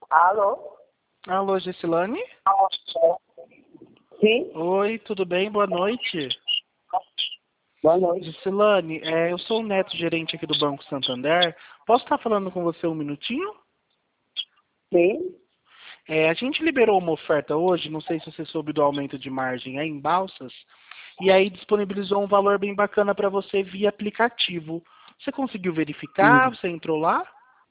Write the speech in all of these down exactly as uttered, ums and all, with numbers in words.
Alô? Alô, Gessilane? Sim? Oi, tudo bem? Boa noite. Boa noite. Gessilane, é, eu sou o Neto, gerente aqui do Banco Santander. Posso estar falando com você um minutinho? Sim? É, a gente liberou uma oferta hoje, não sei se você soube do aumento de margem aí em Balsas, e aí disponibilizou um valor bem bacana para você via aplicativo. Você conseguiu verificar? Hum. Você entrou lá?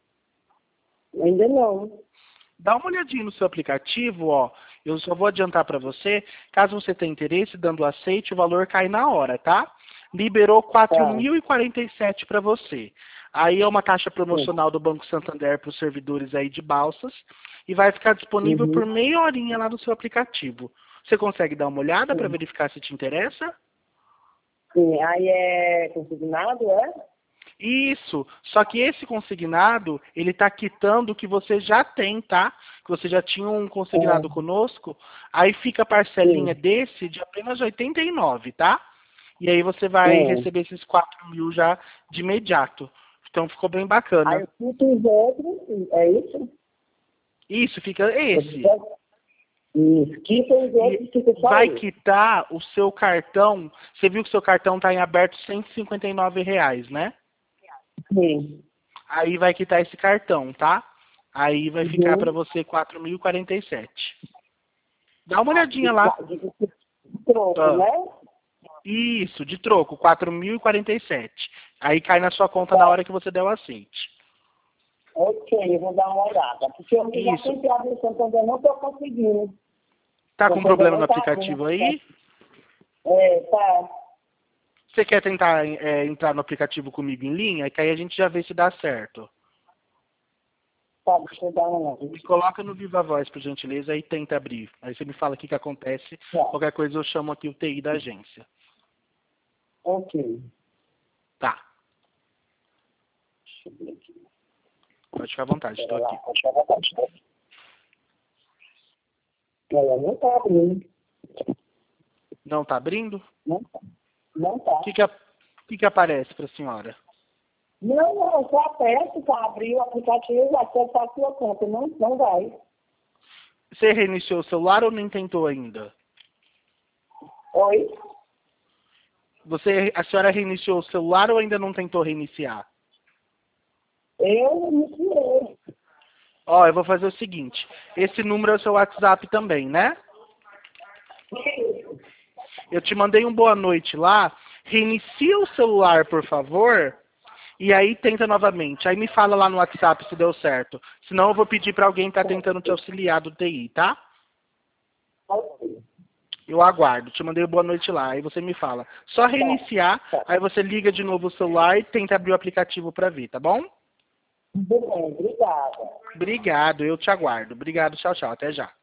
Ainda não. Dá uma olhadinha no seu aplicativo, ó. Eu só vou adiantar para você. Caso você tenha interesse, dando aceite, o valor cai na hora, tá? Liberou quatro Tá. mil e quarenta e sete para você. Aí é uma taxa Sim. promocional do Banco Santander para os servidores aí de Balsas e vai ficar disponível por Uhum. meia horinha lá no seu aplicativo. Você consegue dar uma olhada para Sim. verificar se te interessa? Sim. Aí é consignado, é? Isso. Só que esse consignado, ele está quitando o que você já tem, tá? Que você já tinha um É. consignado conosco. Aí fica a parcelinha Sim. desse de apenas oitenta e nove, tá? E aí você vai É. receber esses quatro mil já de imediato. Então ficou bem bacana. Aí eu quito os outros, é isso? Isso, fica Eu esse. quito isso. Quita os E outros, fica só vai isso. quitar o seu cartão. Você viu que o seu cartão está em aberto cento e cinquenta e nove reais, né? Sim. Aí vai quitar esse cartão, tá? Aí vai ficar para Uhum. você quatro mil e quarenta e sete. Dá uma De, olhadinha lá. de, de troco, Ah, né? isso, de troco, quatro mil e quarenta e sete. Aí cai na sua conta na Tá. hora que você der o aceite. Ok, eu vou dar uma olhada. Porque eu já Isso. tentei abrir o Santander, não estou conseguindo. Tá com Santander problema não no está abrindo. aplicativo aí? É, tá. Você quer tentar é, entrar no aplicativo comigo em linha? Que aí a gente já vê se dá certo. Tá, deixa eu dar uma olhada. Me coloca no Viva Voz, por gentileza, e tenta abrir. Aí você me fala o que, que acontece. Tá. Qualquer coisa eu chamo aqui o T I da agência. Ok. Tá, Deixa eu ver aqui. pode ficar à vontade, estou Pera lá, aqui. deixa eu ver. Ela não tá abrindo. Não tá abrindo? Não tá. Não O tá. que, que, a- o que, que aparece para a senhora? Não, não, eu só aperto para abrir o aplicativo, acessar a sua conta. Não, não vai. Você reiniciou o celular ou nem tentou ainda? Oi? Você, a senhora reiniciou o celular ou ainda não tentou reiniciar? Eu iniciei. Ó, eu vou fazer o seguinte. Esse número é o seu WhatsApp também, né? Eu te mandei um boa noite lá. Reinicia o celular, por favor. E aí tenta novamente. Aí me fala lá no WhatsApp se deu certo. Senão eu vou pedir para alguém estar tentando te auxiliar do T I, tá? Ok. Eu aguardo. Te mandei o boa noite lá. Aí você me fala. Só Tá, reiniciar. tá. Aí você liga de novo o celular e tenta abrir o aplicativo para ver, tá bom? Tudo bem, obrigada. Obrigado. Eu te aguardo. Obrigado. Tchau, tchau. Até já.